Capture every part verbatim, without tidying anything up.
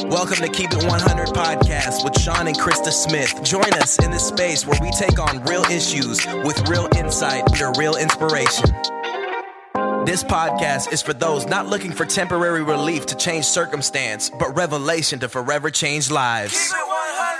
Welcome to Keep It one hundred Podcast with Sean and Krista Smith. Join us in this space where we take on real issues with real insight under real inspiration. This podcast is for those not looking for temporary relief to change circumstance, but revelation to forever change lives. Keep It one hundred.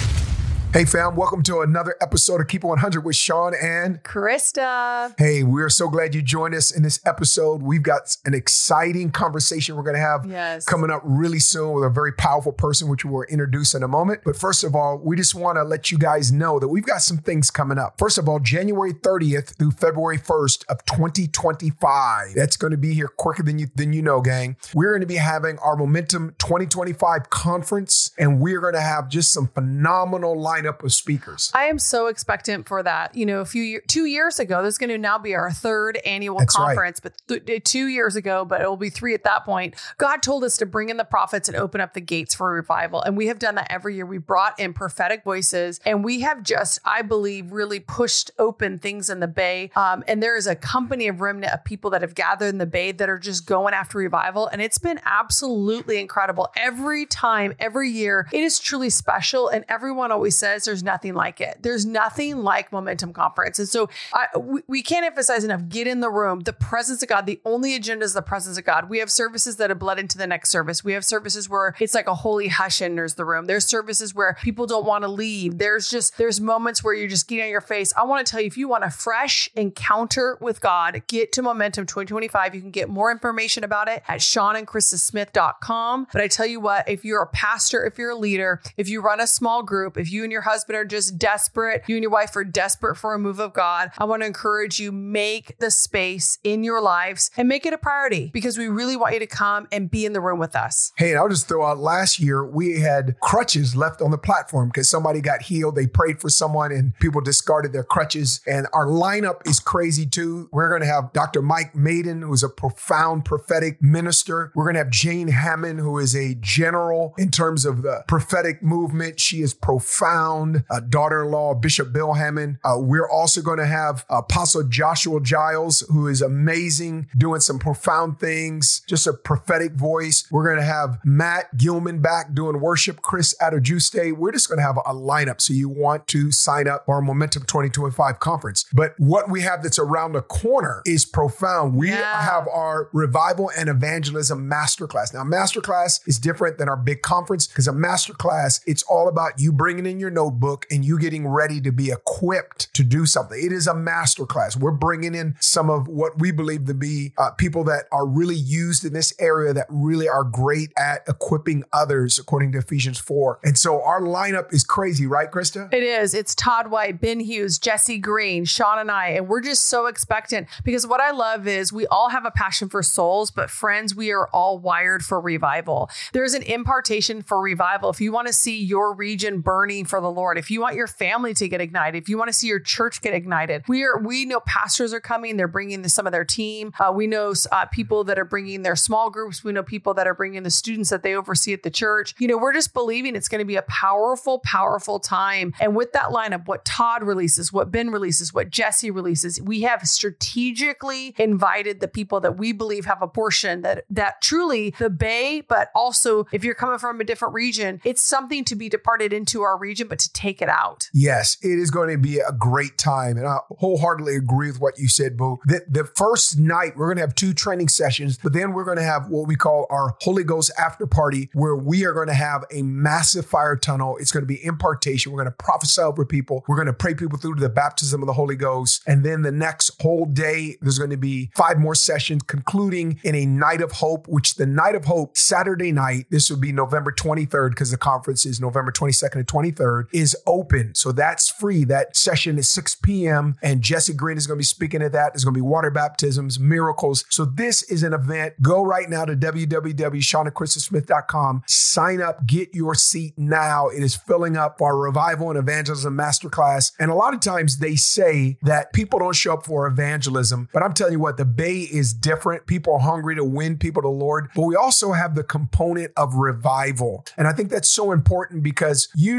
Hey fam, welcome to another episode of Keep It one hundred with Sean and Krista. Hey, we're so glad you joined us in this episode. We've got an exciting conversation we're going to have yes. coming up really soon with a very powerful person, which we will introduce in a moment. But first of all, we just want to let you guys know that we've got some things coming up. First of all, January thirtieth through February first of twenty twenty-five. That's going to be here quicker than you than you know, gang. We're going to be having our Momentum twenty twenty-five conference, and we're going to have just some phenomenal lineup of speakers. I am so expectant for that. You know, a few years, two years ago, this is going to now be our third annual That's conference, right. but th- two years ago, but it will be three at that point. God told us to bring in the prophets and open up the gates for revival. And we have done that every year. We brought in prophetic voices, and we have just, I believe, really pushed open things in the Bay. Um, and there is a company of remnant of people that have gathered in the Bay that are just going after revival. And it's been absolutely incredible. Every time, every year, it is truly special. And everyone always says, there's nothing like it. There's nothing like Momentum Conference. And so I, we, we can't emphasize enough, get in the room, the presence of God. The only agenda is the presence of God. We have services that have bled into the next service. We have services where it's like a holy hush enters the room. There's services where people don't want to leave. There's just, there's moments where you're just getting on your face. I want to tell you, if you want a fresh encounter with God, get to Momentum twenty twenty-five. You can get more information about it at sean and krista smith dot com. But I tell you what, if you're a pastor, if you're a leader, if you run a small group, if you and your husband are just desperate, you and your wife are desperate for a move of God, I want to encourage you, make the space in your lives and make it a priority, because we really want you to come and be in the room with us. Hey, and I'll just throw out, last year we had crutches left on the platform because somebody got healed. They prayed for someone and people discarded their crutches. And our lineup is crazy too. We're going to have Doctor Mike Maiden, who's a profound prophetic minister. We're going to have Jane Hammond, who is a general in terms of the prophetic movement. She is profound. Uh, daughter-in-law, Bishop Bill Hammond. Uh, we're also going to have Apostle Joshua Giles, who is amazing, doing some profound things, just a prophetic voice. We're going to have Matt Gilman back doing worship, Chris Adjuste. We're just going to have a lineup. So you want to sign up for our Momentum twenty twenty-five conference. But what we have that's around the corner is profound. We Yeah. have our Revival and Evangelism Masterclass. Now, Masterclass is different than our big conference because a Masterclass, it's all about you bringing in your notebook and you getting ready to be equipped to do something. It is a masterclass. We're bringing in some of what we believe to be uh, people that are really used in this area that really are great at equipping others, according to Ephesians four. And so our lineup is crazy, right, Krista? It is. It's Todd White, Ben Hughes, Jesse Green, Sean and I, and we're just so expectant, because what I love is we all have a passion for souls, but friends, we are all wired for revival. There's an impartation for revival. If you want to see your region burning for the Lord, if you want your family to get ignited, if you want to see your church get ignited, we are, we know pastors are coming. They're bringing the, some of their team. Uh, we know uh, people that are bringing their small groups. We know people that are bringing the students that they oversee at the church. You know, we're just believing it's going to be a powerful, powerful time. And with that lineup, what Todd releases, what Ben releases, what Jesse releases, we have strategically invited the people that we believe have a portion that, that truly the Bay, but also if you're coming from a different region, it's something to be departed into our region, but to take it out. Yes, it is going to be a great time. And I wholeheartedly agree with what you said, Boo. The, the first night, we're going to have two training sessions, but then we're going to have what we call our Holy Ghost after party, where we are going to have a massive fire tunnel. It's going to be impartation. We're going to prophesy over people. We're going to pray people through to the baptism of the Holy Ghost. And then the next whole day, there's going to be five more sessions, concluding in a night of hope, which the night of hope, Saturday night, this will be November twenty-third, because the conference is November twenty-second and twenty-third, is open. So that's free. That session is six p.m. and Jesse Green is going to be speaking at that. There's going to be water baptisms, miracles. So this is an event. Go right now to w w w dot sean and krista smith dot com. Sign up. Get your seat now. It is filling up for our Revival and Evangelism Masterclass. And a lot of times they say that people don't show up for evangelism, but I'm telling you what, the Bay is different. People are hungry to win people to the Lord, but we also have the component of revival. And I think that's so important because usually it's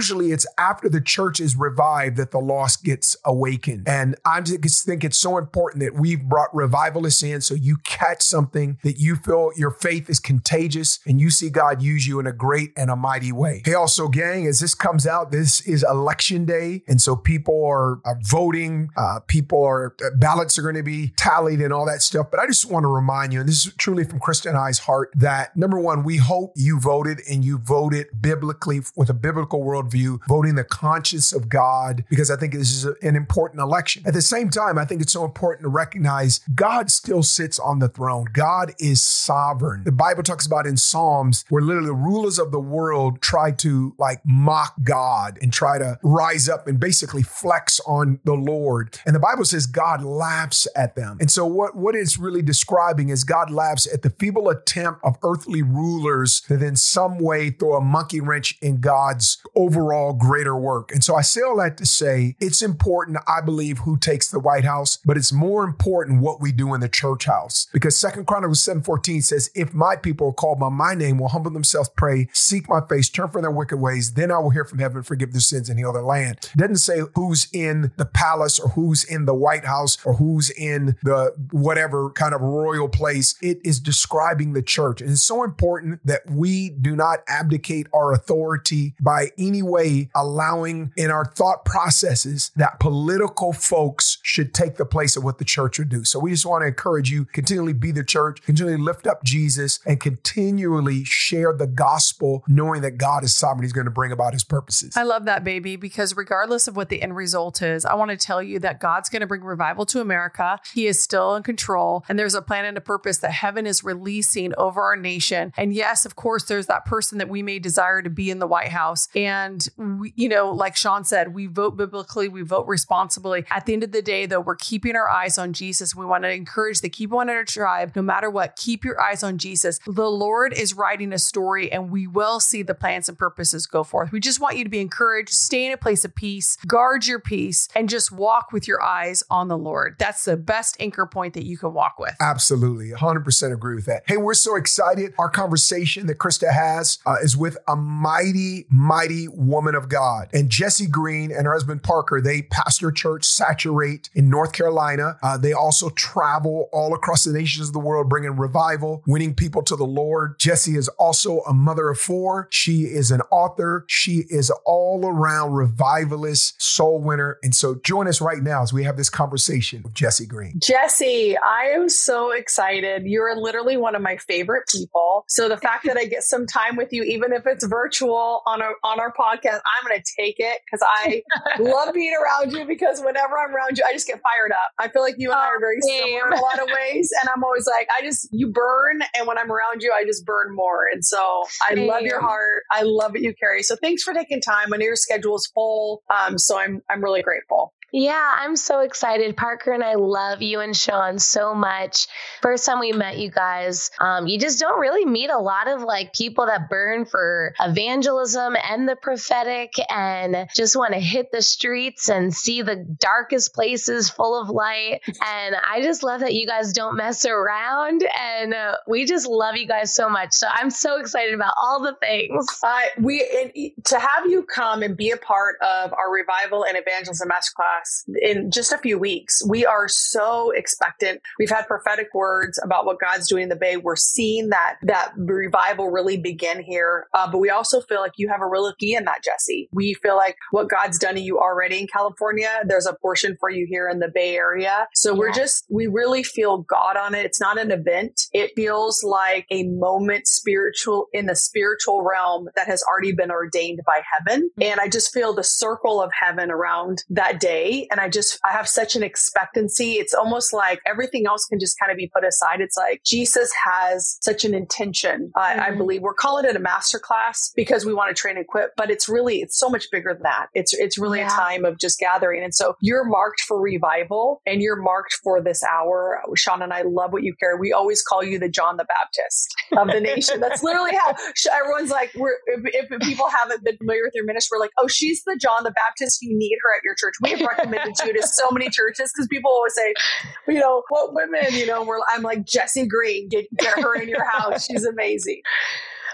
after the church is revived that the lost gets awakened. And I just think it's so important that we've brought revivalists in so you catch something that you feel your faith is contagious and you see God use you in a great and a mighty way. Hey, also, gang, as this comes out, this is election day. And so people are, are voting, uh, people are, uh, ballots are going to be tallied and all that stuff. But I just want to remind you, and this is truly from Krista and I's heart, that number one, we hope you voted and you voted biblically with a biblical worldview, voting the conscience of God, because I think this is a, an important election. At the same time, I think it's so important to recognize God still sits on the throne. God is sovereign. The Bible talks about in Psalms where literally the rulers of the world try to like mock God and try to rise up and basically flex on the Lord. And the Bible says God laughs at them. And so what, what it's really describing is God laughs at the feeble attempt of earthly rulers to in some way throw a monkey wrench in God's overall greater work. And so I say all that to say it's important, I believe, who takes the White House, but it's more important what we do in the church house. Because Second Chronicles seven fourteen says, if my people called by my name will humble themselves, pray, seek my face, turn from their wicked ways, then I will hear from heaven, forgive their sins and heal their land. It doesn't say who's in the palace or who's in the White House or who's in the whatever kind of royal place. It is describing the church. And it's so important that we do not abdicate our authority by any way allowing in our thought processes that political folks should take the place of what the church would do. So we just want to encourage you, continually be the church, continually lift up Jesus, and continually share the gospel, knowing that God is sovereign. He's going to bring about his purposes. I love that, baby, because regardless of what the end result is, I want to tell you that God's going to bring revival to America. He is still in control, and there's a plan and a purpose that heaven is releasing over our nation. And yes, of course, there's that person that we may desire to be in the White House. And, we, you know, like Sean said, we vote biblically, we vote responsibly. At the end of the day, though, we're keeping our eyes on Jesus. We want to encourage the Keep One in our tribe, no matter what, keep your eyes on Jesus. The Lord is writing a story and we will see the plans and purposes go forth. We just want you to be encouraged, stay in a place of peace, guard your peace, and just walk with your eyes on the Lord. That's the best anchor point that you can walk with. Absolutely. one hundred percent agree with that. Hey, we're so excited. Our conversation that Krista has uh, is with a mighty, mighty woman of God. And Jessie Green and her husband Parker, they pastor church Saturate in North Carolina. Uh, they also travel all across the nations of the world, bringing revival, winning people to the Lord. Jessie is also a mother of four. She is an author. She is all around revivalist, soul winner. And so join us right now as we have this conversation with Jessie Green. Jessie, I am so excited. You're literally one of my favorite people. So the fact that I get some time with you, even if it's virtual on our, on our podcast, I'm going to take it because I love being around you, because whenever I'm around you, I just get fired up. I feel like you and I are very similar in a lot of ways. And I'm always like, I just, you burn. And when I'm around you, I just burn more. And so I love your heart. I love what you carry. So thanks for taking time. I know your schedule is full. Um, so I'm, I'm really grateful. Yeah, I'm so excited. Parker and I love you and Sean so much. First time we met you guys, um, you just don't really meet a lot of like people that burn for evangelism and the prophetic and just want to hit the streets and see the darkest places full of light. And I just love that you guys don't mess around, and uh, we just love you guys so much. So I'm so excited about all the things. Uh, we and to have you come and be a part of our Revival and Evangelism Masterclass in just a few weeks. We are so expectant. We've had prophetic words about what God's doing in the Bay. We're seeing that that revival really begin here. Uh, but we also feel like you have a real key in that, Jessie. We feel like what God's done in you already in California, there's a portion for you here in the Bay Area. So yeah. we're just, we really feel God on it. It's not an event. It feels like a moment spiritual in the spiritual realm that has already been ordained by heaven. And I just feel the circle of heaven around that day. And I just, I have such an expectancy. It's almost like everything else can just kind of be put aside. It's like Jesus has such an intention. Uh, mm-hmm. I believe we're calling it a masterclass because we want to train and equip, but it's really, it's so much bigger than that. It's, it's really yeah. a time of just gathering. And so you're marked for revival and you're marked for this hour. Sean and I love what you carry. We always call you the John the Baptist of the nation. That's literally how everyone's like, we're, if, if people haven't been familiar with your ministry, we're like, oh, she's the John the Baptist. You need her at your church. We have recommended you to so many churches because people always say, you know, what women, you know, we're, I'm like, Jessie Green, get, get her in your house. She's amazing.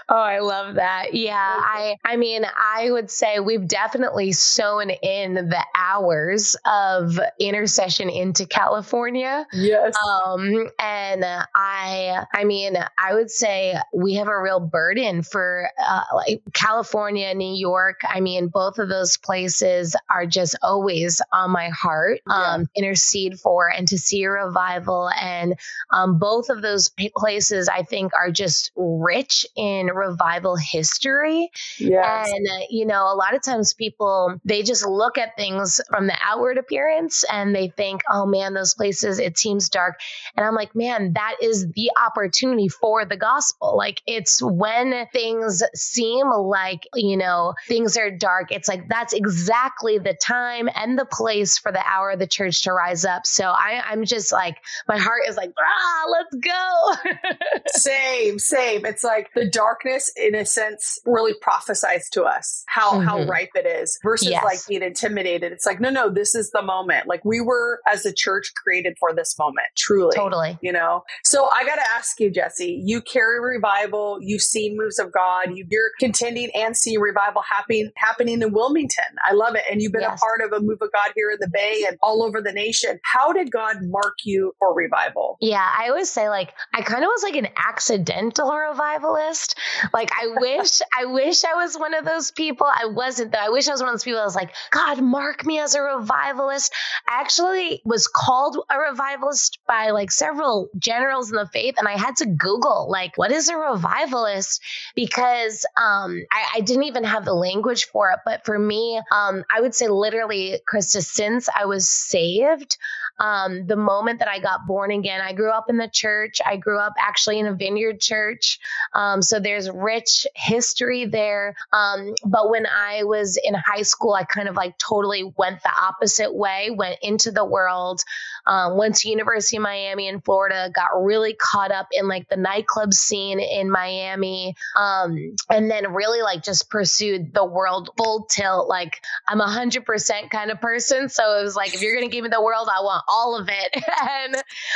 Oh, I love that. Yeah. I, I mean, I would say we've definitely sewn in the hours of intercession into California. Yes. Um, and uh, I, I mean, I would say we have a real burden for uh, like California, New York. I mean, both of those places are just always on my heart, um, yeah. intercede for and to see a revival. And um, both of those places, I think, are just rich in revival history. Yes. And, uh, you know, a lot of times people, they just look at things from the outward appearance and they think, oh man, those places, it seems dark. And I'm like, man, that is the opportunity for the gospel. Like, it's when things seem like, you know, things are dark. It's like, that's exactly the time and the place for the hour of the church to rise up. So I, I'm just like, my heart is like, ah, let's go. Same, same. It's like the darkness, in a sense, really prophesies to us how, mm-hmm. how ripe it is versus yes. like being intimidated. It's like, no, no, this is the moment. Like, we were as a church created for this moment, truly. Totally. You know? So I got to ask you, Jesse, you carry revival, you've seen moves of God, you, you're contending and seeing revival happening, happening in Wilmington. I love it. And you've been yes. a part of a move of God here in the Bay and all over the nation. How did God mark you for revival? Yeah, I always say, like, I kind of was like an accidental revivalist. Like, I wish, I wish I was one of those people. I wasn't, though. I wish I was one of those people that was like, God, mark me as a revivalist. I actually was called a revivalist by like several generals in the faith. And I had to Google, like, what is a revivalist? Because um, I, I didn't even have the language for it. But for me, um, I would say literally, Krista, since I was saved, Um, the moment that I got born again, I grew up in the church. I grew up actually in a Vineyard church. Um, so there's rich history there. Um, but when I was in high school, I kind of like totally went the opposite way, went into the world, um, went to University of Miami in Florida, got really caught up in like the nightclub scene in Miami. Um, and then really like just pursued the world full tilt. Like, I'm a hundred percent kind of person. So it was like, if you're going to give me the world, I want all of it. And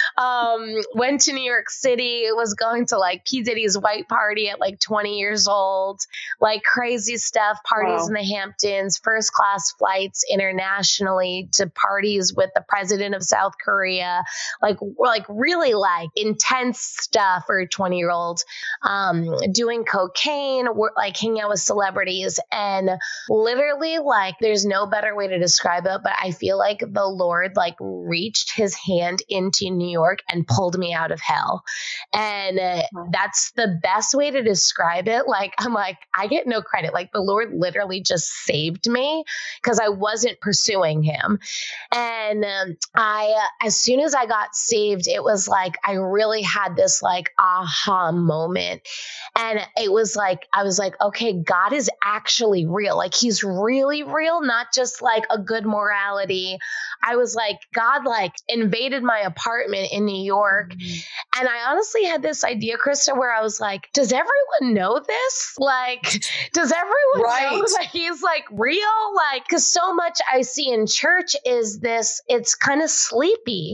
um, went to New York City, was going to like P. Diddy's white party at like twenty years old, like crazy stuff, parties wow. in the Hamptons, first class flights internationally to parties with the president of South Korea, like, like really like intense stuff for a twenty year old, um, doing cocaine, like hanging out with celebrities. And literally, like, there's no better way to describe it, but I feel like the Lord like reached his hand into New York and pulled me out of hell. And uh, that's the best way to describe it. Like, I'm like, I get no credit. Like, the Lord literally just saved me because I wasn't pursuing him. And um, I, uh, as soon as I got saved, it was like, I really had this like aha moment. And it was like, I was like, okay, God is actually real. Like, he's really real, not just like a good morality. I was like, God like invaded my apartment in New York. Mm-hmm. And I honestly had this idea, Krista, where I was like, does everyone know this? Like, does everyone right. know that he's like real? Like, cause so much I see in church is this, it's kind of sleepy.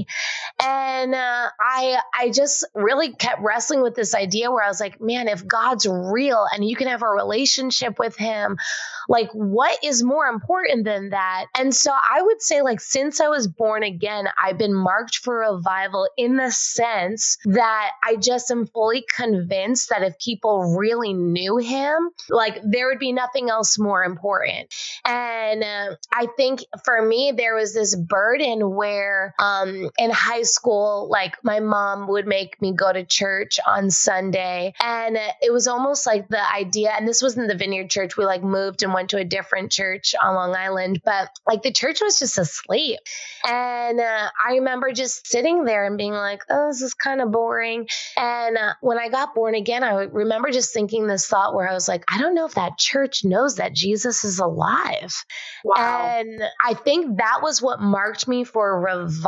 And uh, I, I just really kept wrestling with this idea where I was like, man, if God's real and you can have a relationship with him, like, what is more important than that? And so I would say, like, since I was born again, I've been marked for revival in the sense that I just am fully convinced that if people really knew him, like, there would be nothing else more important. And uh, I think for me, there was this burden where um, in high school, like, my mom would make me go to church on Sunday. And uh, it was almost like the idea, and this wasn't the Vineyard Church, we like moved and went to a different church on Long Island, but like the church was just asleep. And uh, I remember just sitting there and being like, oh, this is kind of boring. And uh, when I got born again, I remember just thinking this thought where I was like, I don't know if that church knows that Jesus is alive. Wow. And I think that was what marked me for revival.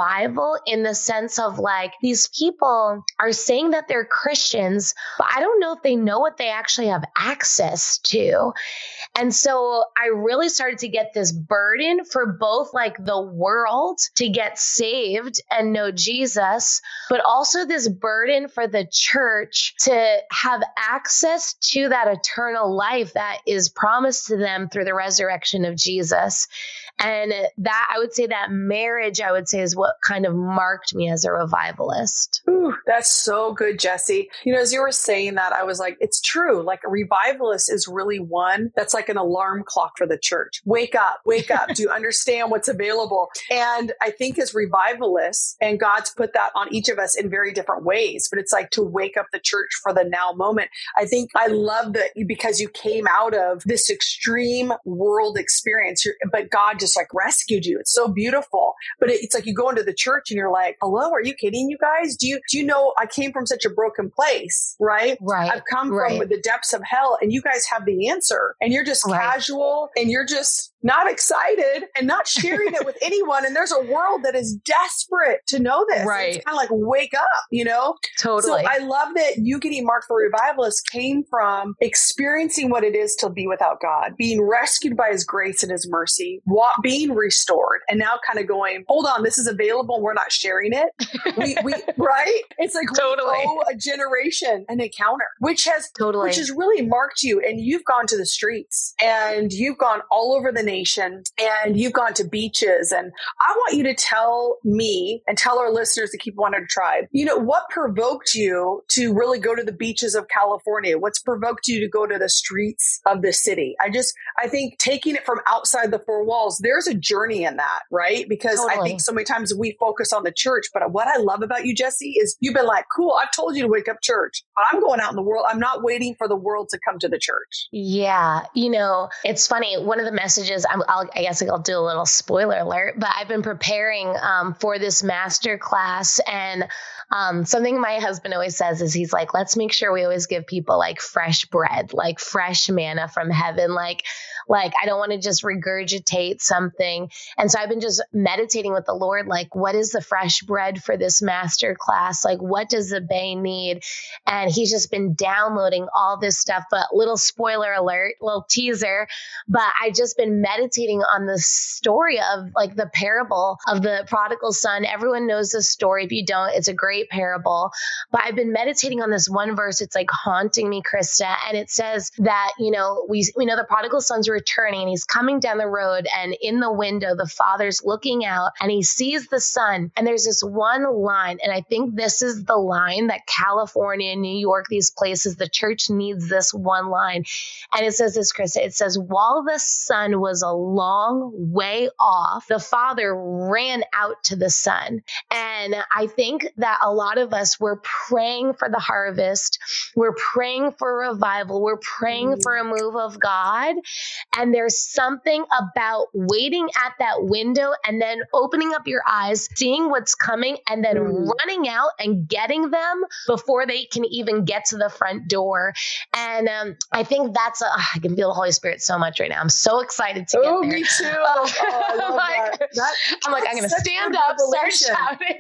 revival in the sense of like, these people are saying that they're Christians, but I don't know if they know what they actually have access to. And so I really started to get this burden for both like the world to get saved and know Jesus, but also this burden for the church to have access to that eternal life that is promised to them through the resurrection of Jesus. And that, I would say that marriage, I would say, is what kind of marked me as a revivalist. Ooh, that's so good, Jesse. You know, as you were saying that, I was like, it's true. Like a revivalist is really one that's like an alarm clock for the church. Wake up, wake up. Do you understand what's available? And I think as revivalists, and God's put that on each of us in very different ways, but it's like to wake up the church for the now moment. I think I love that because you came out of this extreme world experience, but God just like rescued you. It's so beautiful. But it's like you go into the church and you're like, hello, are you kidding, you guys? Do you, do you know I came from such a broken place, right? Right. I've come right. from the depths of hell and you guys have the answer and you're just right. casual and you're just not excited and not sharing it with anyone. And there's a world that is desperate to know this. Right. It's kind of like, wake up, you know? Totally. So I love that you getting marked for revivalist came from experiencing what it is to be without God, being rescued by his grace and his mercy, wa- being restored, and now kind of going, hold on, this is available and we're not sharing it. We, we right? It's like totally. we owe a generation an encounter, which has totally. which has really marked you. And you've gone to the streets and you've gone all over the nation and you've gone to beaches. And I want you to tell me and tell our listeners, the Keep one hundred Tribe, you know, what provoked you to really go to the beaches of California? What's provoked you to go to the streets of the city? I just, I think taking it from outside the four walls, there's a journey in that, right? Because totally. I think so many times we focus on the church, but what I love about you, Jesse, is you've been like, cool, I've told you to wake up church. I'm going out in the world. I'm not waiting for the world to come to the church. Yeah. You know, it's funny. One of the messages, I'm, I'll, I guess I'll do a little spoiler alert, but I've been preparing um, for this master class. And um, something my husband always says is he's like, let's make sure we always give people like fresh bread, like fresh manna from heaven. Like, like I don't want to just regurgitate something. And so I've been just meditating with the Lord, like, what is the fresh bread for this master class? Like, what does the Bay need? And he's just been downloading all this stuff, but little spoiler alert, little teaser, but I just been meditating on the story of like the parable of the prodigal son. Everyone knows this story. If you don't, it's a great parable, but I've been meditating on this one verse. It's like haunting me, Krista. And it says that, you know, we, we know the prodigal son's returning and he's coming down the road, and in the window, the father's looking out and he sees the son. And there's this one line. And I think this is the line that California, New York, these places, the church needs this one line. And it says this, Krista, it says, while the son was a long way off, the father ran out to the son. And I think that a lot of us, we're praying for the harvest. We're praying for revival. We're praying mm. for a move of God. And there's something about waiting at that window and then opening up your eyes, seeing what's coming, and then mm. running out and getting them before they can even get to the front door. And um, I think that's, a, I can feel the Holy Spirit so much right now. I'm so excited to get oh, there. Me too. Oh, I love like, that. That, I'm like, I'm going to stand up, start shouting.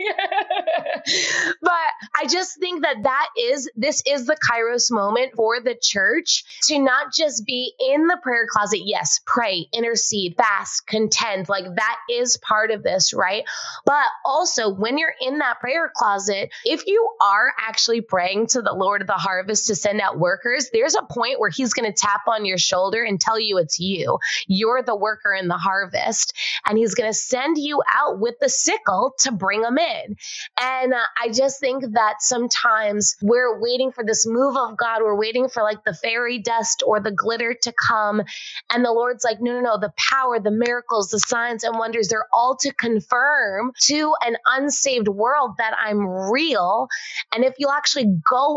But I just think that that is, this is the Kairos moment for the church to not just be in the prayer closet. Yes, pray, intercede, fast, contend. Like that is part of this, right? But also when you're in that prayer closet, if you are actually praying to the Lord of the harvest to send out workers, there's a point where he's going to tap on your shoulder and tell you it's you. You're the worker in the harvest. And he's going to send you out with the sickle to bring them in. And uh, I just think that sometimes we're waiting for this move of God. We're waiting for like the fairy dust or the glitter to come. And the Lord's like, no, no, no, the power, the miracles, the signs and wonders, they're all to confirm to an unsaved world that I'm real. And if you'll actually go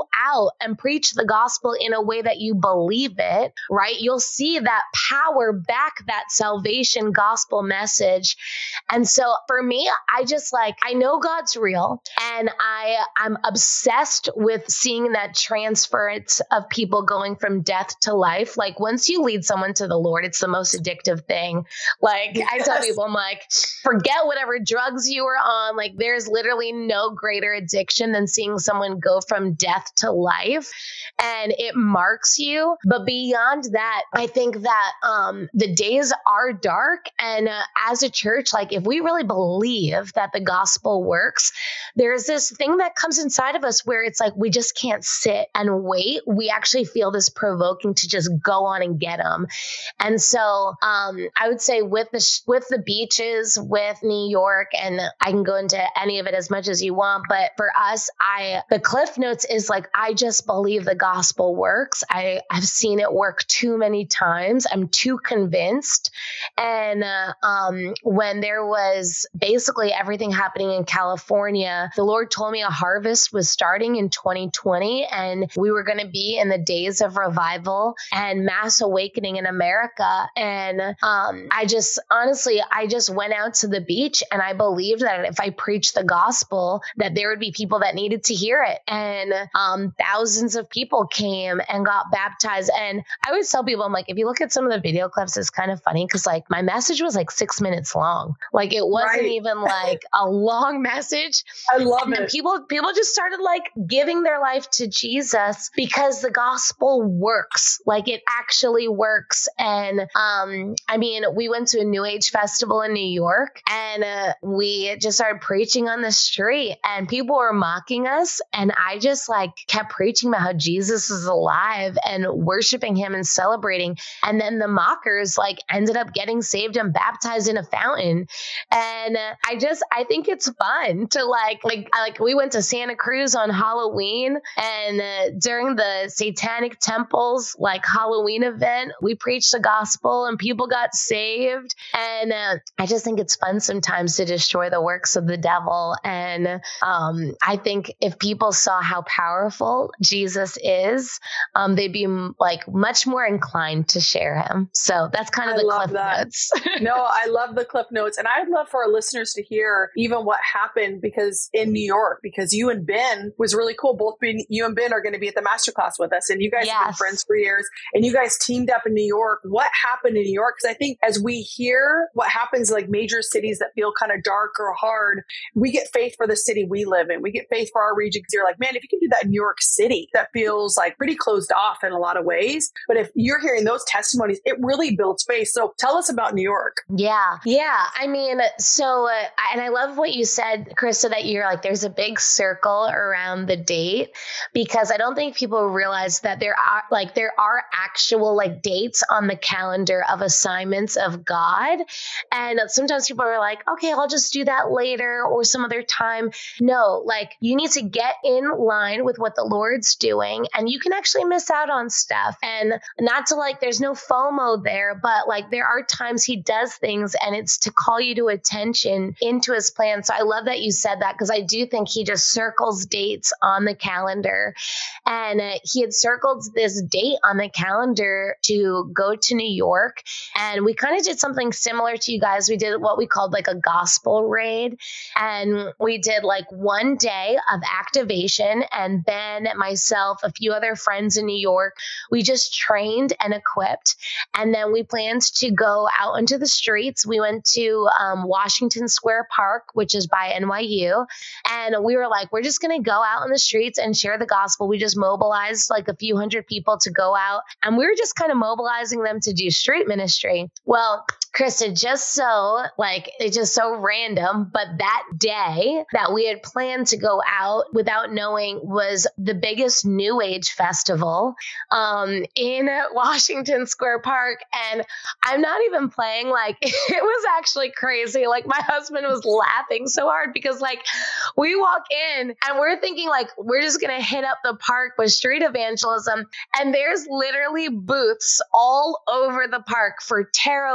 go out and preach the gospel in a way that you believe it, right? You'll see that power back that salvation gospel message. And so for me, I just like, I know God's real, and I, I'm obsessed with seeing that transference of people going from death to life. Like once you lead someone to the Lord, it's the most addictive thing. Like yes. I tell people, I'm like, forget whatever drugs you were on. Like there's literally no greater addiction than seeing someone go from death to life, and it marks you. But beyond that, I think that um, the days are dark. And uh, as a church, like if we really believe that the gospel works, there's this thing that comes inside of us where it's like, we just can't sit and wait. We actually feel this provoking to just go on and get them. And so um, I would say with the, sh- with the beaches, with New York, and I can go into any of it as much as you want, but for us, I, the Cliff Notes is like, I just believe the gospel works. I, I've seen it work too many times. I'm too convinced. And uh, um, when there was basically everything happening in California, the Lord told me a harvest was starting in twenty twenty, and we were going to be in the days of revival and mass awakening in America. And um, I just, honestly, I just went out to the beach, and I believed that if I preached the gospel, that there would be people that needed to hear it. And um, thousands of people came and got baptized. And I always tell people, I'm like, if you look at some of the video clips, it's kind of funny because like my message was like six minutes long. Like it wasn't right. even like a long message. I love and it. People, people just started like giving their life to Jesus because the gospel works. Like it actually works. And um, I mean, we went to a New Age festival in New York, and uh, we just started preaching on the street, and people were mocking us. And I just like kept preaching about how Jesus is alive and worshiping him and celebrating. And then the mockers like ended up getting saved and baptized in a fountain. And uh, I just, I think it's fun to like, like, like we went to Santa Cruz on Halloween, and uh, during the Satanic Temple's like Halloween event, we preached the gospel and people got saved. And uh, I just think it's fun sometimes to destroy the works of the devil. And um, I think if people saw how powerful Jesus is, um, they'd be like much more inclined to share him. So that's kind of I the love Cliff that. Notes. No, I love the Cliff Notes. And I'd love for our listeners to hear even what happened because in New York, because you and Ben was really cool. Both being, you and Ben are going to be at the masterclass with us, and you guys yes. have been friends for years, and you guys teamed up in New York. What happened in New York? Because I think as we hear what happens in like major cities that feel kind of dark or hard, we get faith for the city we live in. We get faith for our region because you're like, man, if you can do that in New York City, that feels like pretty closed off in a lot of ways. But if you're hearing those testimonies, it really builds faith. So tell us about New York. Yeah. Yeah. I mean, so, uh, and I love what you said, Krista, that you're like, there's a big circle around the date, because I don't think people realize that there are like, there are actual like dates on the calendar of assignments of God. And sometimes people are like, okay, I'll just do that later or some other time. No, like you need to get in line with what the Lord's doing, and you can actually miss out on stuff. And not to like, there's no FOMO there, but like there are times he does things and it's to call you to attention into his plan. So I love that you said that, because I do think he just circles dates on the calendar. And uh, he had circled this date on the calendar to go to New York. And we kind of did something similar to you guys. We did what we called like a gospel raid. And we did like one day of activation. And Ben, myself, a few other friends in New York, we just trained and equipped. And then we planned to go out into the streets. We went to um, Washington Square Park, which is by N Y U. And we were like, we're just going to go out in the streets and share the gospel. We just mobilized like a few hundred people to go out. And we were just kind of mobilizing them to do street ministry. Well, Krista, just so like, it's just so random, but that day that we had planned to go out without knowing was the biggest New Age festival um, in Washington Square Park. And I'm not even playing, like, it was actually crazy. Like my husband was laughing so hard because like we walk in and we're thinking like, we're just going to hit up the park with street evangelism. And there's literally booths all over the park for tarot reading,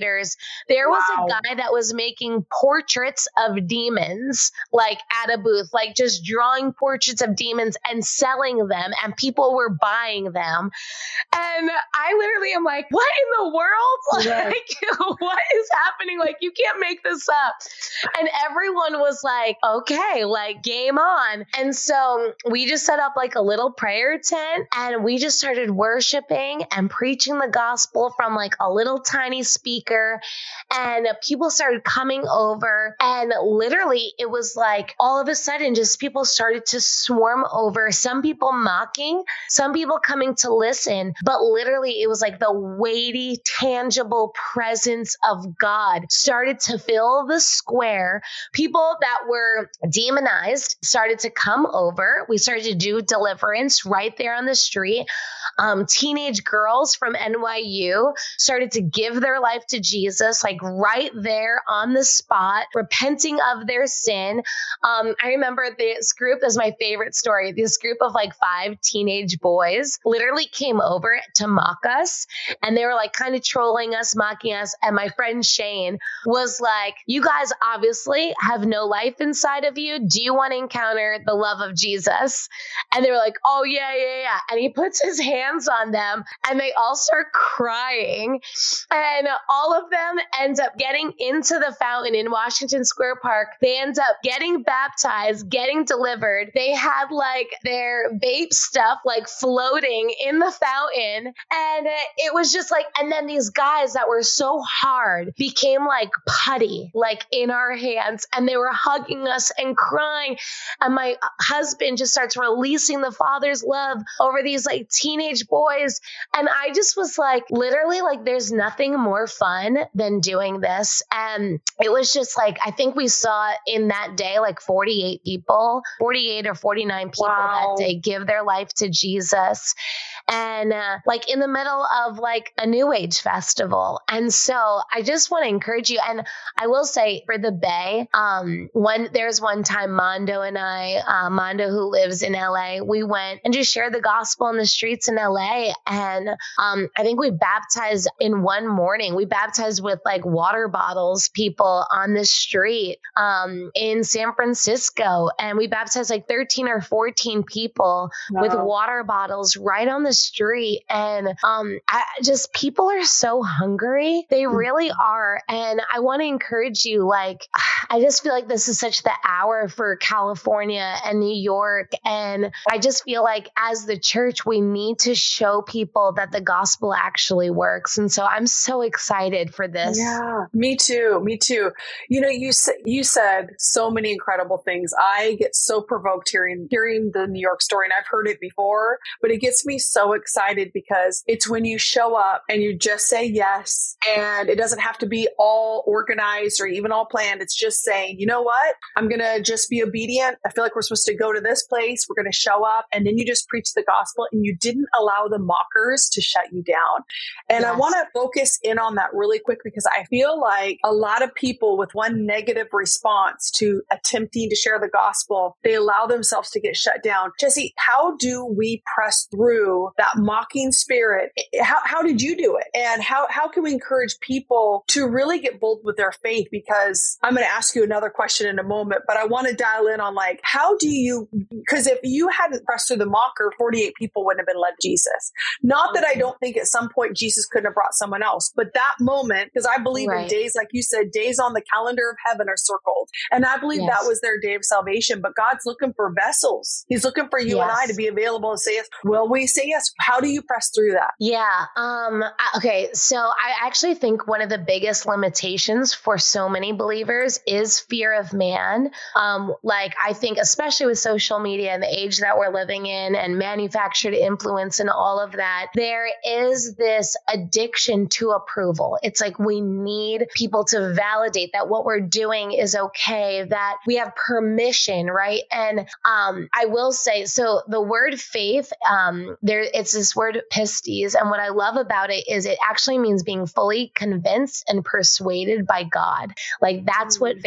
leaders. There was Wow. a guy that was making portraits of demons, like at a booth, like just drawing portraits of demons and selling them, and people were buying them. And I literally am like, what in the world? Right. Like, what is happening? Like, you can't make this up. And everyone was like, okay, like game on. And so we just set up like a little prayer tent, and we just started worshiping and preaching the gospel from like a little tiny speaker. And people started coming over, and literally it was like all of a sudden just people started to swarm over, some people mocking, some people coming to listen, but literally it was like the weighty, tangible presence of God started to fill the square. People that were demonized started to come over. We started to do deliverance right there on the street. Um, teenage girls from N Y U started to give their life to Jesus, like right there on the spot, repenting of their sin. Um, I remember this group is my favorite story. This group of like five teenage boys literally came over to mock us, and they were like kind of trolling us, mocking us. And my friend Shane was like, you guys obviously have no life inside of you. Do you want to encounter the love of Jesus? And they were like, oh yeah, yeah, yeah. And he puts his hands on them, and they all start crying. And all of them end up getting into the fountain in Washington Square Park. They end up getting baptized, getting delivered. They had like their vape stuff like floating in the fountain. And it was just like, and then these guys that were so hard became like putty, like in our hands. And they were hugging us and crying. And my husband just starts releasing the Father's love over these like teenage boys. And I just was like, literally, like, there's nothing more fun than doing this. And it was just like, I think we saw in that day, like forty-eight people, forty-eight or forty-nine people Wow. that day give their life to Jesus. And uh, like in the middle of like a New Age festival. And so I just want to encourage you. And I will say for the Bay, um, one, there's one time Mondo and I, uh, Mondo who lives in L A, we went and just shared the gospel in the streets in L A. And um, I think we baptized in one morning. We baptized with like water bottles, people on the street um, in San Francisco. And we baptized like thirteen or fourteen people Wow. with water bottles right on the street. And um, I just, people are so hungry. They really are. And I want to encourage you, like, I just feel like this is such the hour for California and New York. And I just feel like as the church, we need to show people that the gospel actually works. And so I'm so excited for this. Yeah, me too. Me too. You know, you said, you said so many incredible things. I get so provoked hearing, hearing the New York story, and I've heard it before, but it gets me so excited because it's when you show up and you just say yes, and it doesn't have to be all organized or even all planned. It's just saying, you know what? I'm going to just be obedient. I feel like we're supposed to go to this place. We're going to show up, and then you just preach the gospel, and you didn't allow the mockers to shut you down. And Yes. I want to focus in on that really quick because I feel like a lot of people with one negative response to attempting to share the gospel, they allow themselves to get shut down. Jesse, how do we press through that mocking spirit? How, how did you do it? And how, how can we encourage people to really get bold with their faith? Because I'm going to ask you another question in a moment, but I want to dial in on like, how do you, because if you hadn't pressed through the mocker, forty-eight people wouldn't have been led to Jesus. Not that I don't think at some point Jesus couldn't have brought someone else, but that moment, because I believe Right. in days, like you said, days on the calendar of heaven are circled. And I believe Yes. that was their day of salvation, but God's looking for vessels. He's looking for you and I Yes. to be available and say yes. Will we say yes? How do you press through that? Yeah. Um, I- okay. So I actually think one of the biggest limitations for so many believers is fear of man. Um, like I think, especially with social media and the age that we're living in and manufactured influence and all of that, there is this addiction to approval. It's like we need people to validate that what we're doing is okay, that we have permission, right? And um, I will say, so the word faith, um, there it's this word pistis, and what I love about it is it actually means being fully convinced and persuaded by God. Like that's what faith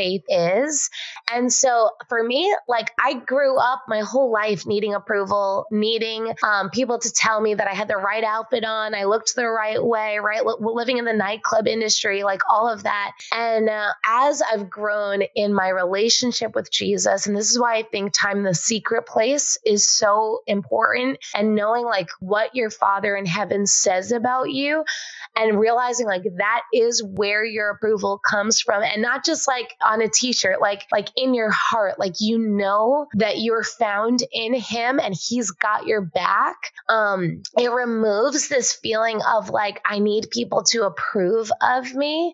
faith is. And so for me, like I grew up my whole life needing approval, needing um, people to tell me that I had the right outfit on, I looked the right way, right? L- living in the nightclub industry, like all of that. And uh, as I've grown in my relationship with Jesus, and this is why I think time in the secret place is so important, and knowing like what your Father in heaven says about you and realizing like that is where your approval comes from, and not just like on a t-shirt, like like in your heart, like you know that you're found in him and he's got your back. Um, it removes this feeling of like I need people to approve of me.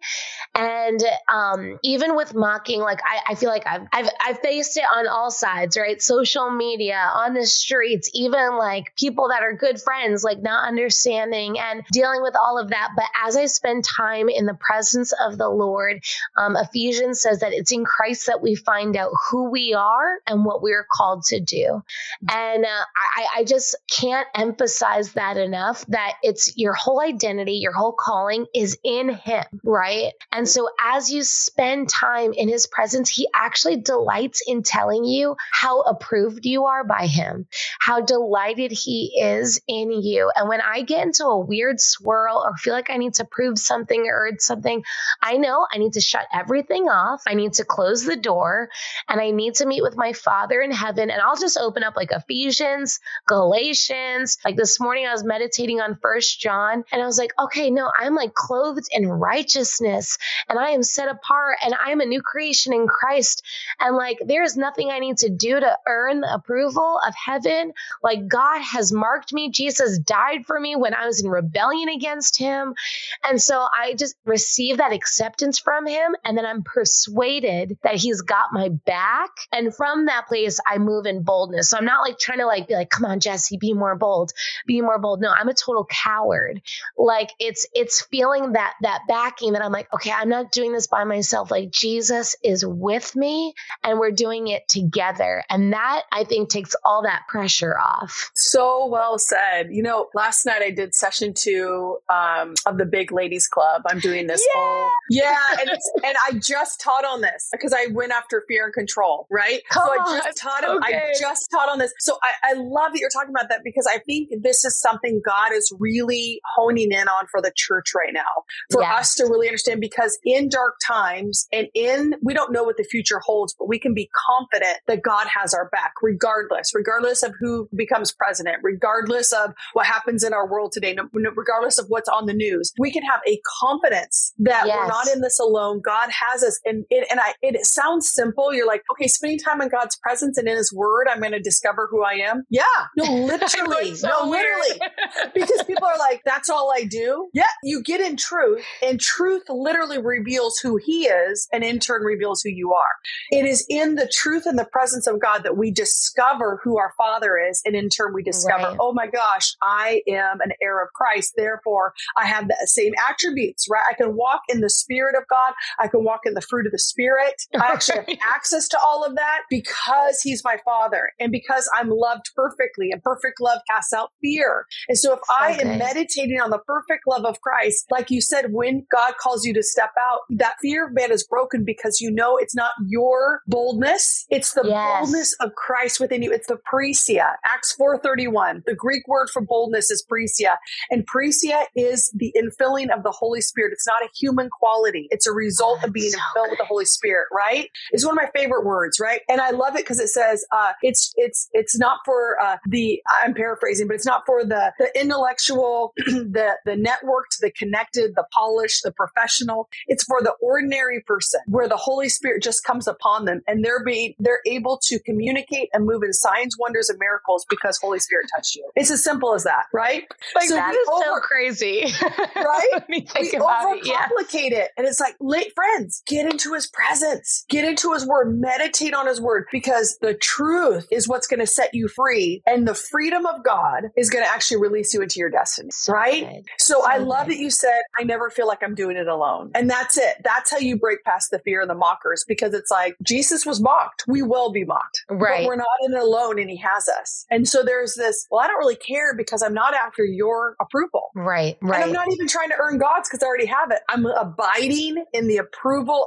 And um, even with mocking, like I, I feel like I've, I've I've faced it on all sides, right? Social media, on the streets, even like people that are good friends, like not understanding and dealing with all of that. But as I spend time in the presence of the Lord, um, Ephesians says that it's in Christ that we find out who we are and what we're called to do. And uh, I, I just can't emphasize that enough, that it's your whole identity, your whole calling is in him, right? And so as you spend time in his presence, he actually delights in telling you how approved you are by him, how delighted he is in you. And when I get into a weird swirl or feel like I need to prove something or earn something, I know I need to shut everything off. I need to close the door and I need to meet with my Father in heaven. And I'll just open up like Ephesians, Galatians. Like this morning, I was meditating on First John and I was like, okay, no, I'm like clothed in righteousness and I am set apart and I'm a new creation in Christ. And like, there's nothing I need to do to earn the approval of heaven. Like God has marked me. Jesus died for me when I was in rebellion against him. And so I just receive that acceptance from him. And then I'm persuaded that he's got my back. And from that place, I move in boldness. So I'm not like trying to like be like, come on, Jesse, be more bold, be more bold. No, I'm a total coward. Like it's, it's feeling that, that backing that I'm like, okay, I'm not doing this by myself. Like Jesus is with me and we're doing it together. And that I think takes all that pressure off. So well said. You know, last night I did session two um, of the Big Ladies Club. I'm doing this yeah. whole, yeah. And it's, and I just taught on this because I went after fear and control, right? Come so I on, just taught so him, I just taught on this. So I, I love that you're talking about that because I think this is something God is really honing in on for the church right now, for yes. us to really understand, because in dark times and in, we don't know what the future holds, but we can be confident that God has our back regardless, regardless of who becomes president, regardless of what happens in our world today, regardless of what's on the news. We can have a confidence that yes. we're not in this alone. God has us. And it, and I, it sounds simple. You're like, okay, spending time in God's presence and in his word, I'm going to discover who I am. Yeah, no, literally, so no, literally, because people are like, that's all I do. Yeah, you get in truth, and truth literally reveals who he is and in turn reveals who you are. It is in the truth and the presence of God that we discover who our Father is. And in turn, we discover, right. oh my gosh, I am an heir of Christ. Therefore, I have the same attributes, right? I can walk in the Spirit of God. I can walk in the fruit of the Spirit. I actually have access to all of that because he's my Father and because I'm loved perfectly, and perfect love casts out fear. And so if so I am meditating on the perfect love of Christ, like you said, when God calls you to step out, that fear of man is broken because you know it's not your boldness. It's the yes. boldness of Christ within you. It's the presia. Acts four thirty-one. The Greek word for boldness is presia. And presia is the infilling of the Holy Spirit. It's not a human quality. It's a result oh, of being so filled good. with the Holy Spirit, right? It's one of my favorite words, right? And I love it because it says uh, it's it's it's not for uh, the, I'm paraphrasing, but it's not for the, the intellectual, the, the networked, the connected, the polished, the professional. It's for the ordinary person where the Holy Spirit just comes upon them and they're being, they're able to communicate and move in signs, wonders, and miracles because Holy Spirit touched you. It's as simple as that, right? Like so that is over, so crazy. Right? Let me think we about overcomplicate it, yeah. it. And it's like, late friends, get into his presence, get into his word, meditate on his word, because the truth is what's going to set you free. And the freedom of God is going to actually release you into your destiny, so right? Good. So, so I love good. that you said, I never feel like I'm doing it alone. And that's it. That's how you break past the fear and the mockers, because it's like, Jesus was mocked. We will be mocked. Right. But we're not in it alone, and he has us. And so there's this, well, I don't really care because I'm not after your approval. Right, right. And I'm not even trying to earn God's because I already have it. I'm abiding in the approval and the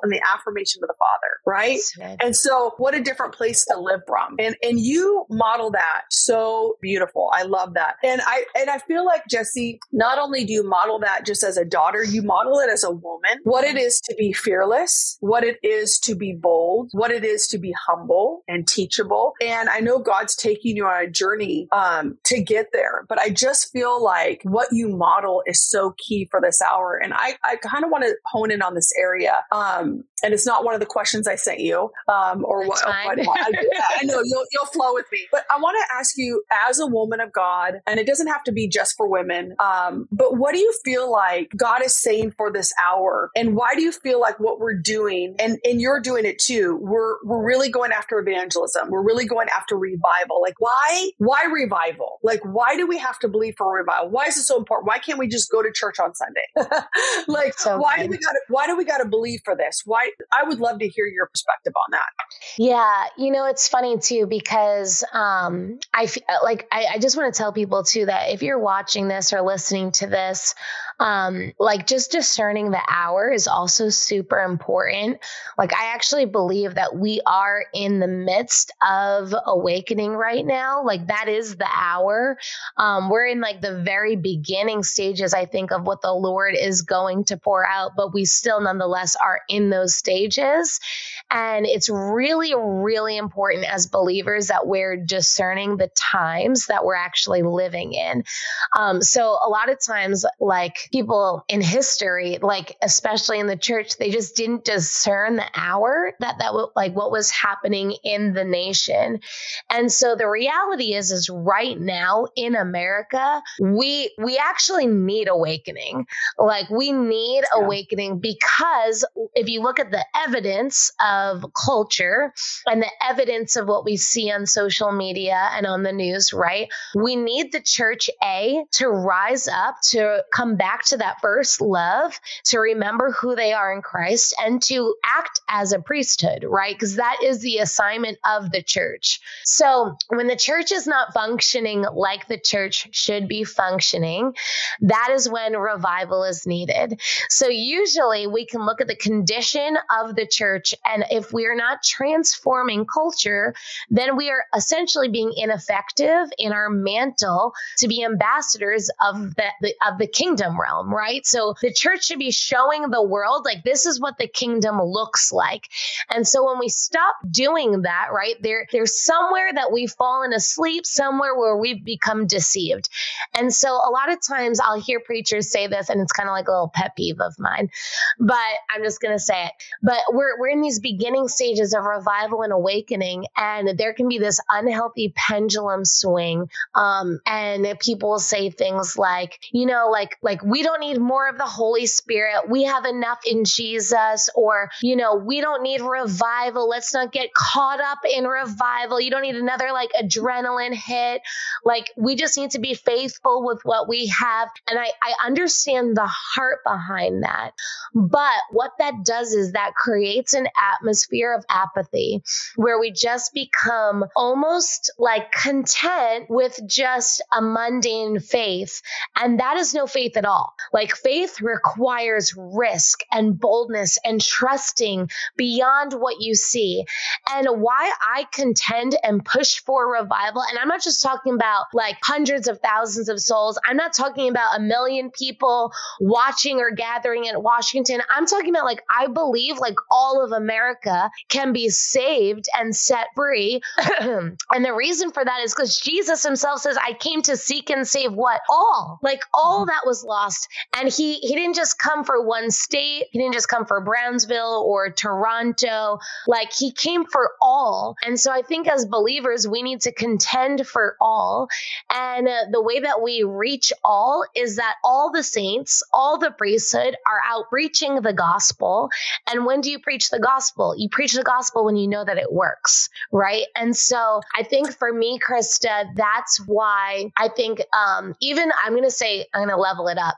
affirmation to the Father, right? And so what a different place to live from. And and you model that so beautiful. I love that. And I and I feel like, Jesse, not only do you model that just as a daughter, you model it as a woman, what it is to be fearless, what it is to be bold, what it is to be humble and teachable. And I know God's taking you on a journey um, to get there, but I just feel like what you model is so key for this hour. And I, I kind of want to hone in on this area. Um, and it's not one of the questions I sent you um, or what, what I, I know you'll, you'll flow with me, but I want to ask you as a woman of God, and it doesn't have to be just for women, um, but what do you feel like God is saying for this hour? And why do you feel like what we're doing, and, and you're doing it too, we're we're really going after evangelism. We're really going after revival. Like why? Why revival? Like why do we have to believe for revival? Why is it so important? Why can't we just go to church on Sunday? like so why good. do we got why do we got to believe for this? Why? I would love to hear your perspective on that. Yeah, you know, it's funny too, because um, I feel like I, I just want to tell people too that if you're watching this or listening to this, um, like just discerning the hour is also super important. Like I actually believe that we are in the midst of awakening right now. Like that is the hour. Um, we're in like the very beginning stages, I think, of what the Lord is going to pour out, but we still nonetheless are in those stages. And it's really, really important as believers that we're discerning the times that we're actually living in. Um, so a lot of times, like people in history, like especially in the church, they just didn't discern the hour that that w- like what was happening in the nation. And so the reality is, is right now in America, we we actually need awakening. Like we need yeah. awakening because if you look at the evidence of culture and the evidence of what we see on social media and on the news, right? We need the church, A, to rise up, to come back to that first love, to remember who they are in Christ, and to act as a priesthood, right? Because that is the assignment of the church. So when the church is not functioning like the church should be functioning, that is when revival is needed. So usually we can look at the condition of the church, and if we're not transforming culture, then we are essentially being ineffective in our mantle to be ambassadors of the, the of the kingdom realm, right? So the church should be showing the world, like, this is what the kingdom looks like. And so when we stop doing that, right, there, there's somewhere that we've fallen asleep, somewhere where we've become deceived. And so a lot of times I'll hear preachers say this, and it's kind of like a little pet peeve of mine, but I'm just going to say it. But we're we're in these beginning stages of revival and awakening, and there can be this unhealthy pendulum swing. Um, and people will say things like, you know, like, like we don't need more of the Holy Spirit. We have enough in Jesus. Or, you know, we don't need revival. Let's not get caught up in revival. You don't need another like adrenaline hit. Like we just need to be faithful with what we have. And I, I understand the heart behind that. But what that does is that creates an atmosphere of apathy where we just become almost like content with just a mundane faith. And that is no faith at all. Like faith requires risk and boldness and trusting beyond what you see. And why I contend and push for revival, and I'm not just talking about like hundreds of thousands of souls. I'm not talking about a million people watching or gathering in Washington. I'm talking about like, I believe like all of America can be saved and set free. And the reason for that is because Jesus himself says, I came to seek and save what? All, like all that was lost. And he, he didn't just come for one state. He didn't just come for Brownsville or Toronto. Like he came for all. And so I think as believers, we need to contend for all. And uh, the way that we reach all is that all the saints, all the priesthood are out preaching the gospel. And when do you preach the gospel? You preach the gospel when you know that it works, right? And so I think for me, Krista, that's why I think um, even I'm going to say, I'm going to level it up.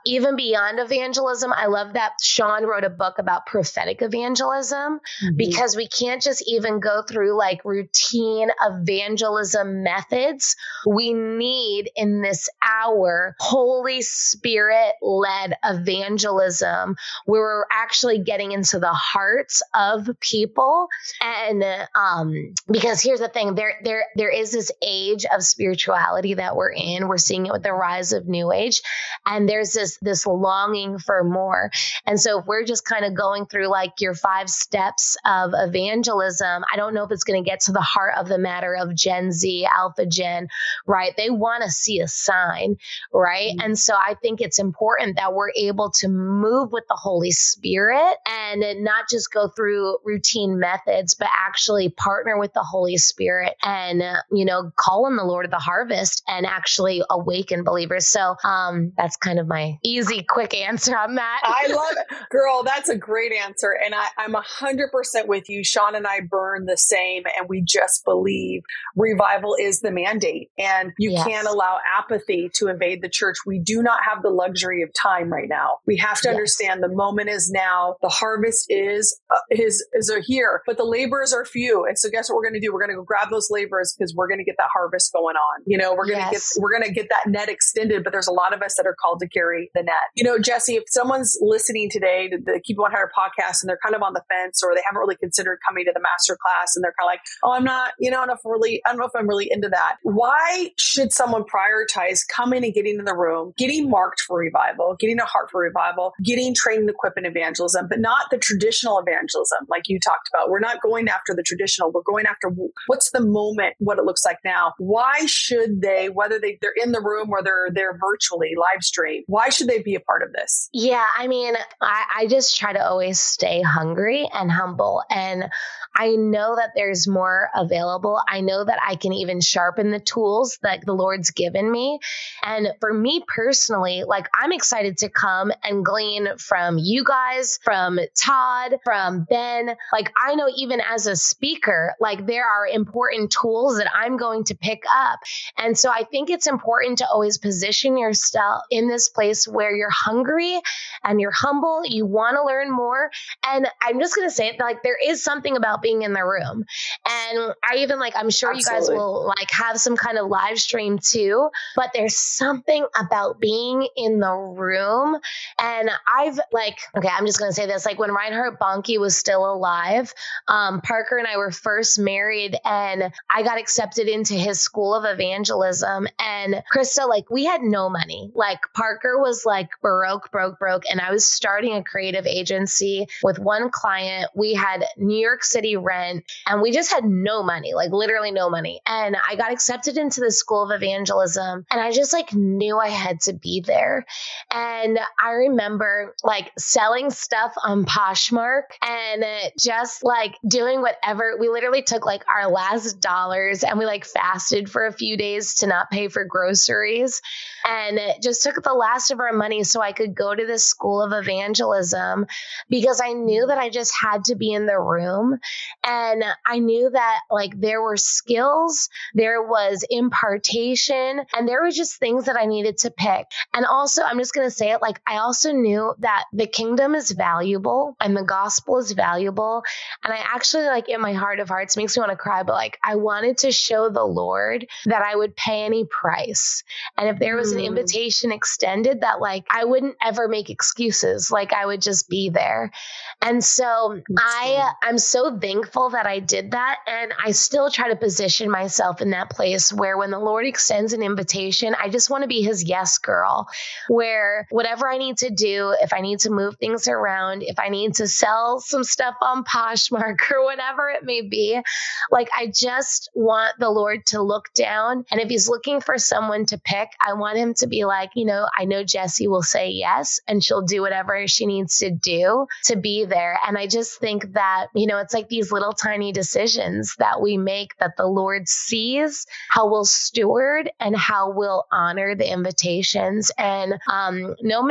even beyond evangelism, I love that Sean wrote a book about prophetic evangelism, mm-hmm. because we can't just even go through like routine evangelism methods. We need in this hour, Holy Spirit led evangelism, where we're actually getting into the hearts of people. And um, because here's the thing, there, there, there is this age of spirituality that we're in. We're seeing it with the rise of New Age. And there's this, this longing for more. And so if we're just kind of going through like your five steps of evangelism, I don't know if it's going to get to the heart of the matter of Gen Z, Alpha Gen, right? They want to see a sign, right? Mm-hmm. And so I think it's important that we're able to move with the Holy Spirit and not just go through routine methods, but actually partner with the Holy Spirit and, uh, you know, call on the Lord of the harvest and actually awaken believers. So um, that's kind of my easy, quick answer on that. I love it. Girl, that's a great answer. And I, I'm one hundred percent with you. Sean and I burn the same, and we just believe revival is the mandate. And you yes. can't allow apathy to invade the church. We do not have the luxury of time right now. We have to yes. understand the moment is now. The harvest is, uh, is, is here, but the laborers are few. And so guess what we're going to do? We're going to go grab those laborers because we're going to get that harvest going on. You know, we're going to yes. get, we're going to get that net extended, but there's a lot of us that are called to carry the net. You know, Jesse, if someone's listening today to the Keep It one hundred podcast and they're kind of on the fence, or they haven't really considered coming to the master class and they're kind of like, oh, I'm not, you know, enough really, I don't know if I'm really into that. Why should someone prioritize coming and getting in the room, getting marked for revival, getting a heart for revival, getting trained and equipped in evangelism, but not the traditional evangelism like you talked about? We're not going after the traditional. We're going after what's the moment, what it looks like now. Why should they, whether they, they're in the room or they're they're virtually live stream, why should they be a part of this? Yeah, I mean, I, I just try to always stay hungry and humble. And I know that there's more available. I know that I can even sharpen the tools that the Lord's given me. And for me personally, like, I'm excited to come and glean from you guys, from Todd, from Ben. Like, I know even as a speaker, like, there are important tools that I'm going to pick up. And so I think it's important to always position yourself in this place where you're hungry and you're humble. You want to learn more. And I'm just going to say it, like, there is something about being in the room. And I even like, I'm sure Absolutely. You guys will like have some kind of live stream too, but there's something about being in the room. And I've like, okay, I'm just going to say this, like when Reinhard Bonnke was still alive, um, Parker and I were first married and I got accepted into his school of evangelism. And Krista, like we had no money. Like Parker was like broke, broke, broke. And I was starting a creative agency with one client. We had New York City rent and we just had no money, like literally no money. And I got accepted into the school of evangelism and I just like knew I had to be there. And I remember like selling stuff on Poshmark and just like doing whatever. We literally took like our last dollars and we like fasted for a few days to not pay for groceries and just took the last of our money so I could go to this school of evangelism because I knew that I just had to be in the room. And I knew that like there were skills, there was impartation, and there were just things that I needed to pick. And also, I'm just going to say it, like I also knew that the kingdom is valuable and the gospel is valuable. And I actually like in my heart of hearts makes me want to cry, but like I wanted to show the Lord that I would pay any price. And if there was an invitation extended, that like I wouldn't ever make excuses, like I would just be there. And so I, I'm so thankful that I did that. And I still try to position myself in that place where when the Lord extends an invitation, I just want to be his yes girl, where whatever I need to do, if I need to move things around, if I need to sell some stuff on Poshmark or whatever it may be, like I just want the Lord to look down. And if he's looking for someone to pick, I want him to be like, you know, I know Jessie will say yes, and she'll do whatever she needs to do to be there. And I just think that, you know, it's like these little tiny decisions that we make that the Lord sees, how we'll steward and how we'll honor the invitations, and um, no manipulation.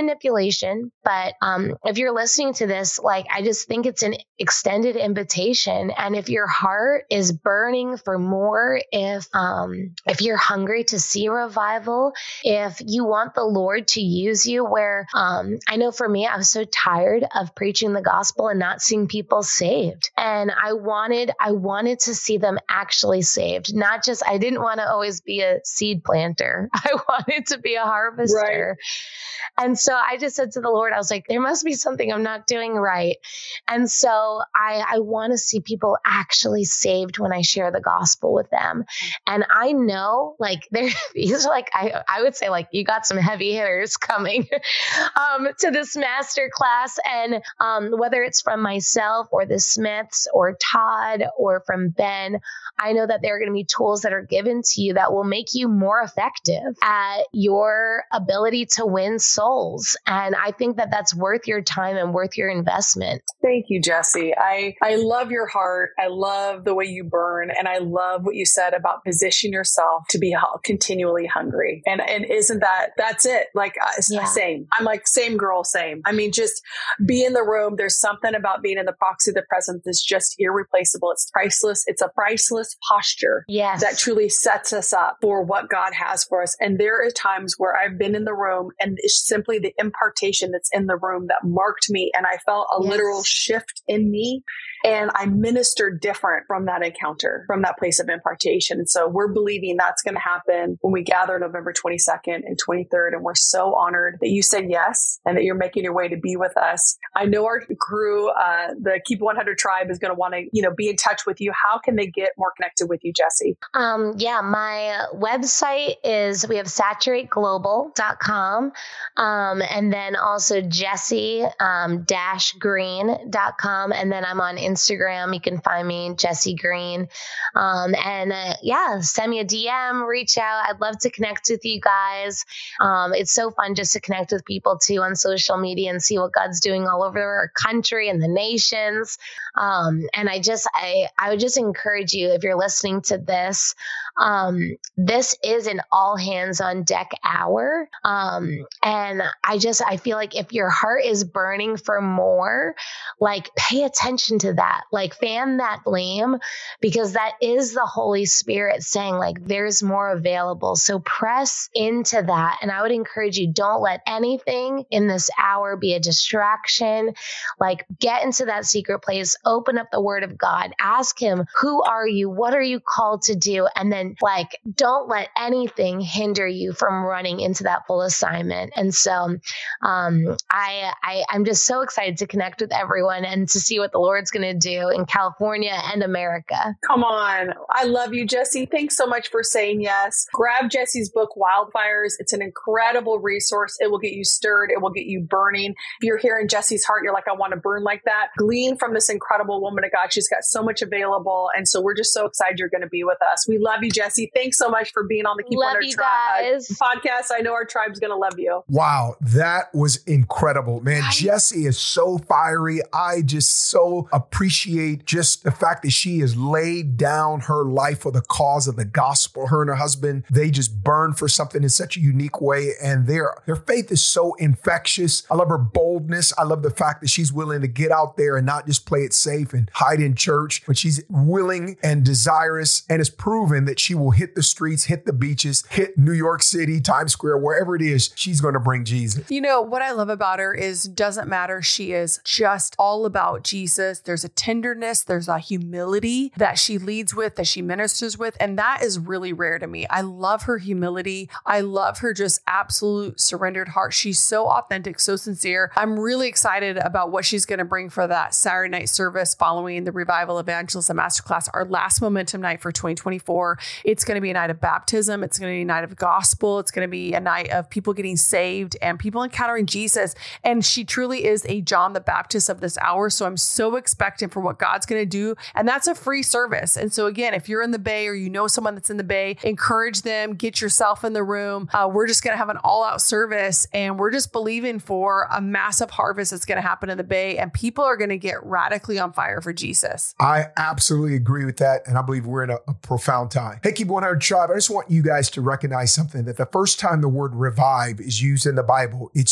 translation, but um, if you're listening to this, like, I just think it's an extended invitation. And if your heart is burning for more, if um, if you're hungry to see revival, if you want the Lord to use you, where um, I know for me, I was so tired of preaching the gospel and not seeing people saved. And I wanted, I wanted to see them actually saved. Not just, I didn't want to always be a seed planter. I wanted to be a harvester. Right. And so I just said to the Lord, I was like, there must be something I'm not doing right. And so I, I want to see people actually saved when I share the gospel with them. And I know, like, there, these are like, I, I would say, like, you got some heavy hitters coming um, to this master class. And um, whether it's from myself or the Smiths or Todd or from Ben, I know that there are going to be tools that are given to you that will make you more effective at your ability to win souls. And I think that that's worth your time and worth your investment. Thank you, Jessie. I, I love your heart. I love the way you burn. And I love what you said about position yourself to be continually hungry. And, and isn't that, that's it. Like, uh, yeah. same. I'm like, same girl, same. I mean, just be in the room. There's something about being in the proxy of the presence that's just irreplaceable. It's priceless. It's a priceless posture yes. that truly sets us up for what God has for us. And there are times where I've been in the room and it's simply the impartation that's in the room that marked me. And I felt a yes. literal shift in me. And I ministered different from that encounter, from that place of impartation. And so we're believing that's going to happen when we gather November twenty-second and twenty-third. And we're so honored that you said yes and that you're making your way to be with us. I know our crew, uh, the Keep one hundred tribe, is going to want to, you know, be in touch with you. How can they get more connected with you, Jessie? Um, yeah, my website is, we have saturate global dot com. Um, and then also Jessie um, dash green dot com. And then I'm on Instagram. You can find me, Jessie Green. Um, and uh, yeah, send me a D M, reach out. I'd love to connect with you guys. Um, it's so fun just to connect with people too on social media and see what God's doing all over our country and the nations. Um, and I just, I, I would just encourage you, if you're listening to this, um, this is an all hands on deck hour. Um, and I just, I feel like if your heart is burning for more, like, pay attention to that, like, fan that flame, because that is the Holy Spirit saying, like, there's more available. So press into that. And I would encourage you, don't let anything in this hour be a distraction. Like, get into that secret place, open up the Word of God, ask Him, who are you? What are you called to do? And then, like, don't let anything hinder you from running into that full assignment. And so um, I, I, I'm just so excited to connect with everyone and to see what the Lord's going to do in California and America. Come on. I love you, Jessie. Thanks so much for saying yes. Grab Jessie's book, Wildfires. It's an incredible resource. It will get you stirred. It will get you burning. If you're here in Jessie's heart, you're like, I want to burn like that. Glean from this incredible woman of God. She's got so much available. And so we're just so excited you're going to be with us. We love you, Jessie. Thanks so much for being on the Keep love one hundred Tribe podcast. I know our tribe's going to love you. Wow. That was incredible, man. Right. Jessie is so fiery. I just so appreciate just the fact that she has laid down her life for the cause of the gospel. Her and her husband, they just burn for something in such a unique way. And their, their faith is so infectious. I love her boldness. I love the fact that she's willing to get out there and not just play it safe and hide in church, but she's willing and desirous and has proven that she will hit the streets, hit the beaches, hit New York City, Times Square, wherever it is, she's going to bring Jesus. You know, what I love about her is doesn't matter. She is just all about Jesus. There's a tenderness, there's a humility that she leads with, that she ministers with. And that is really rare to me. I love her humility. I love her just absolute surrendered heart. She's so authentic, so sincere. I'm really excited about what she's going to bring for that Saturday night service following the Revival Evangelism Masterclass, our last momentum night for twenty twenty-four. It's going to be a night of baptism. It's going to be a night of gospel. It's going to be a night of people getting saved and people encountering Jesus. And she truly is a John the Baptist of this hour. So I'm so expectant for what God's going to do. And that's a free service. And so again, if you're in the Bay or you know someone that's in the Bay, encourage them, get yourself in the room. Uh, we're just going to have an all out service and we're just believing for a massive harvest that's going to happen in the Bay and people are going to get radically on fire for Jesus. I absolutely agree with that. And I believe we're in a, a profound time. Hey, Keep one hundred Tribe, I just want you guys to recognize something, that the first time the word revive is used in the Bible, it's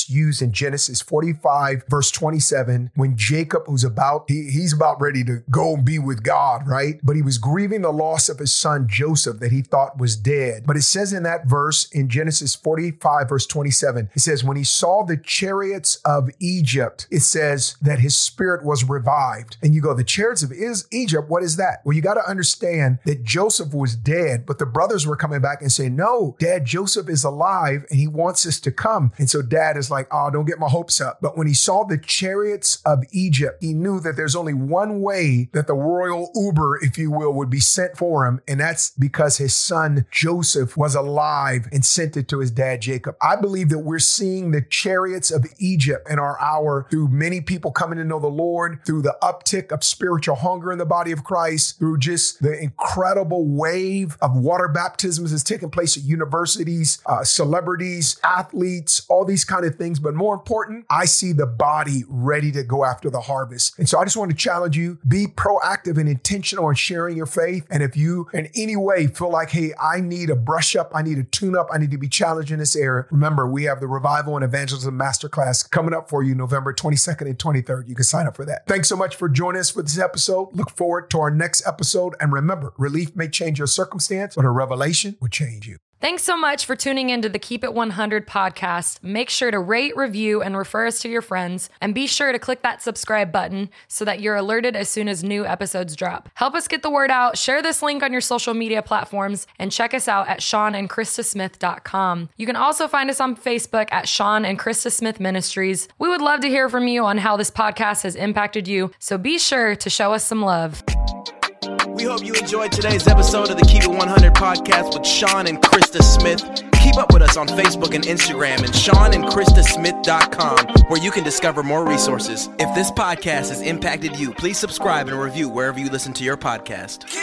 verse used in Genesis forty-five, verse twenty-seven, when Jacob was about, he, he's about ready to go and be with God, right? But he was grieving the loss of his son Joseph that he thought was dead. But it says in that verse in Genesis forty-five, verse twenty-seven, it says, when he saw the chariots of Egypt, it says that his spirit was revived. And you go, the chariots of is Egypt, what is that? Well, you got to understand that Joseph was dead, but the brothers were coming back and saying, no, Dad, Joseph is alive and he wants us to come. And so Dad is like, oh, don't get my hopes up. But when he saw the chariots of Egypt, he knew that there's only one way that the royal Uber, if you will, would be sent for him. And that's because his son Joseph was alive and sent it to his dad Jacob. I believe that we're seeing the chariots of Egypt in our hour through many people coming to know the Lord, through the uptick of spiritual hunger in the body of Christ, through just the incredible wave of water baptisms that's taking place at universities, uh, celebrities, athletes, all these kind of things. But more important, I see the body ready to go after the harvest. And so I just want to challenge you, be proactive and intentional in sharing your faith. And if you in any way feel like, hey, I need a brush up, I need a tune up, I need to be challenged in this area, remember, we have the Revival and Evangelism Masterclass coming up for you November twenty-second and twenty-third. You can sign up for that. Thanks so much for joining us for this episode. Look forward to our next episode. And remember, relief may change your circumstance, but a revelation will change you. Thanks so much for tuning into the Keep It one hundred podcast. Make sure to rate, review, and refer us to your friends. And be sure to click that subscribe button so that you're alerted as soon as new episodes drop. Help us get the word out. Share this link on your social media platforms and check us out at sean and krista smith dot com. You can also find us on Facebook at Sean and Krista Smith Ministries. We would love to hear from you on how this podcast has impacted you. So be sure to show us some love. We hope you enjoyed today's episode of the Keep It one hundred podcast with Sean and Krista Smith. Keep up with us on Facebook and Instagram and sean and krista smith dot com, where you can discover more resources. If this podcast has impacted you, please subscribe and review wherever you listen to your podcast.